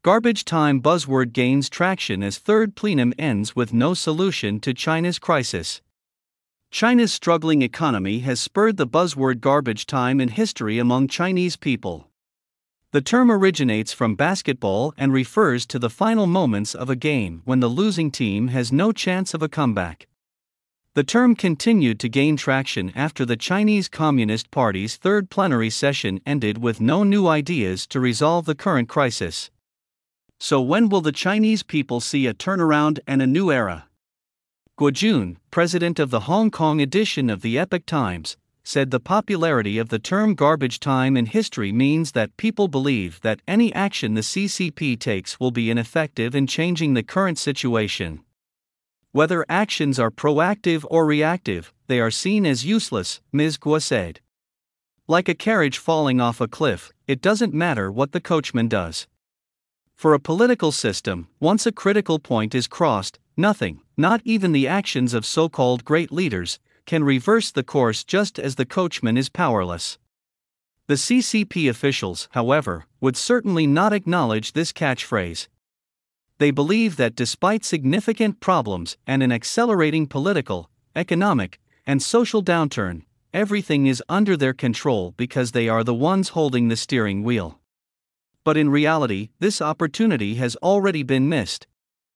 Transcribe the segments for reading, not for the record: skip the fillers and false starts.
Garbage time buzzword gains traction as third plenum ends with no solution to China's crisis. China's struggling economy has spurred the buzzword garbage time in history among Chinese people. The term originates from basketball and refers to the final moments of a game when the losing team has no chance of a comeback. The term continued to gain traction after the Chinese Communist Party's third plenary session ended with no new ideas to resolve the current crisis. So when will the Chinese people see a turnaround and a new era? Guo Jun, president of the Hong Kong edition of the Epoch Times, said the popularity of the term garbage time in history means that people believe that any action the CCP takes will be ineffective in changing the current situation. Whether actions are proactive or reactive, they are seen as useless, Ms. Guo said. Like a carriage falling off a cliff, it doesn't matter what the coachman does. For a political system, once a critical point is crossed, nothing, not even the actions of so-called great leaders, can reverse the course just as the coachman is powerless. The CCP officials, however, would certainly not acknowledge this catchphrase. They believe that despite significant problems and an accelerating political, economic, and social downturn, everything is under their control because they are the ones holding the steering wheel. But in reality, this opportunity has already been missed.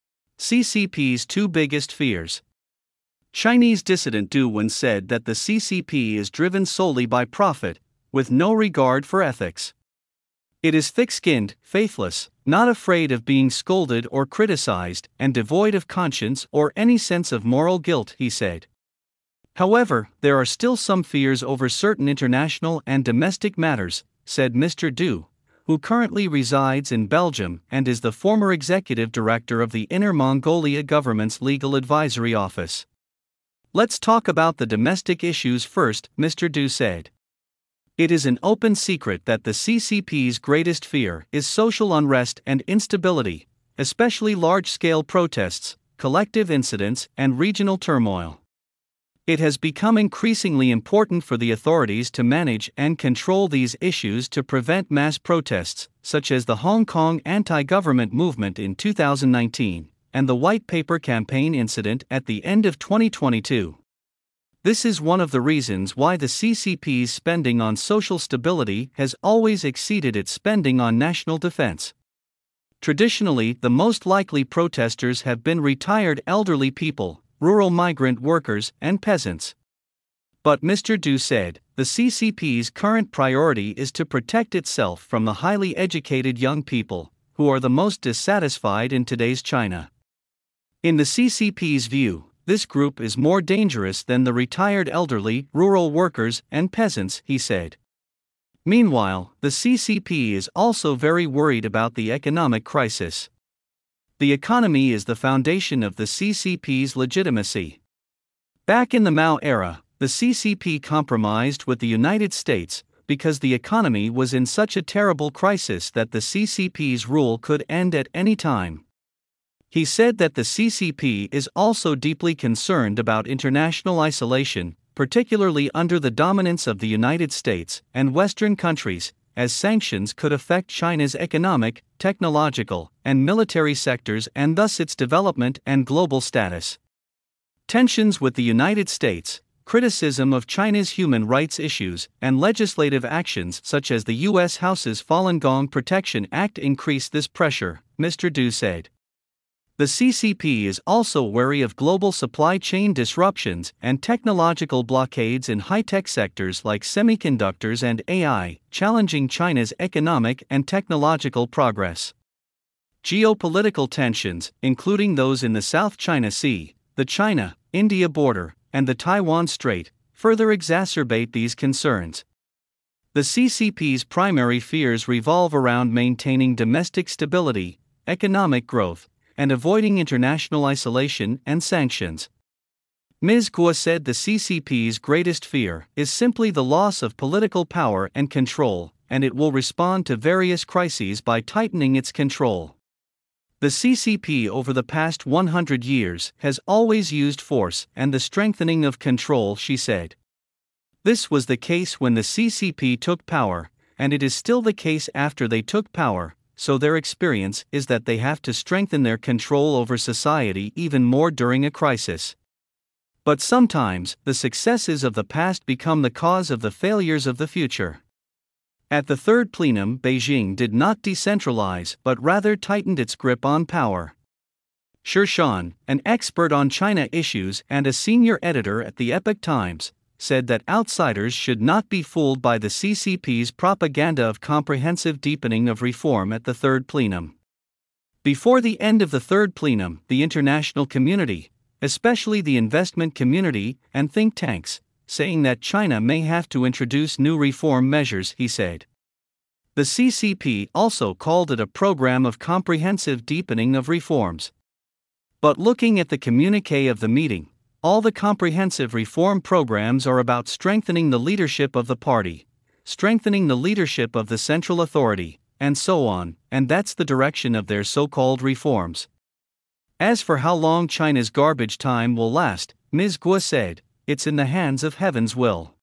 CCP's two biggest fears. Chinese dissident Du Wen said that the CCP is driven solely by profit, with no regard for ethics. It is thick-skinned, faithless, not afraid of being scolded or criticized, and devoid of conscience or any sense of moral guilt, he said. However, there are still some fears over certain international and domestic matters, said Mr. Du, who currently resides in Belgium and is the former executive director of the Inner Mongolia government's legal advisory office. Let's talk about the domestic issues first, Mr. Du said. It is an open secret that the CCP's greatest fear is social unrest and instability, especially large-scale protests, collective incidents, and regional turmoil. It has become increasingly important for the authorities to manage and control these issues to prevent mass protests, such as the Hong Kong anti-government movement in 2019, and the White Paper campaign incident at the end of 2022. This is one of the reasons why the CCP's spending on social stability has always exceeded its spending on national defense. Traditionally, the most likely protesters have been retired elderly people, rural migrant workers, and peasants. But Mr. Du said, the CCP's current priority is to protect itself from the highly educated young people, who are the most dissatisfied in today's China. In the CCP's view, this group is more dangerous than the retired elderly, rural workers, and peasants, he said. Meanwhile, the CCP is also very worried about the economic crisis. The economy is the foundation of the CCP's legitimacy. Back in the Mao era, the CCP compromised with the United States because the economy was in such a terrible crisis that the CCP's rule could end at any time. He said that the CCP is also deeply concerned about international isolation, particularly under the dominance of the United States and Western countries, as sanctions could affect China's economic, technological, and military sectors and thus its development and global status. Tensions with the United States, criticism of China's human rights issues, and legislative actions such as the U.S. House's Falun Gong Protection Act increased this pressure, Mr. Du said. The CCP is also wary of global supply chain disruptions and technological blockades in high-tech sectors like semiconductors and AI, challenging China's economic and technological progress. Geopolitical tensions, including those in the South China Sea, the China-India border, and the Taiwan Strait, further exacerbate these concerns. The CCP's primary fears revolve around maintaining domestic stability, economic growth, and avoiding international isolation and sanctions. Ms. Guo said the CCP's greatest fear is simply the loss of political power and control, and it will respond to various crises by tightening its control. The CCP over the past 100 years has always used force and the strengthening of control, she said. This was the case when the CCP took power, and it is still the case after they took power, so their experience is that they have to strengthen their control over society even more during a crisis. But sometimes, the successes of the past become the cause of the failures of the future. At the third plenum, Beijing did not decentralize but rather tightened its grip on power. Shi Shan, an expert on China issues and a senior editor at the Epoch Times, said that outsiders should not be fooled by the CCP's propaganda of comprehensive deepening of reform at the third plenum. Before the end of the third plenum, the international community, especially the investment community and think tanks, saying that China may have to introduce new reform measures, he said. The CCP also called it a program of comprehensive deepening of reforms. But looking at the communiqué of the meeting, all the comprehensive reform programs are about strengthening the leadership of the party, strengthening the leadership of the central authority, and so on, and that's the direction of their so-called reforms. As for how long China's garbage time will last, Ms. Guo said, it's in the hands of heaven's will.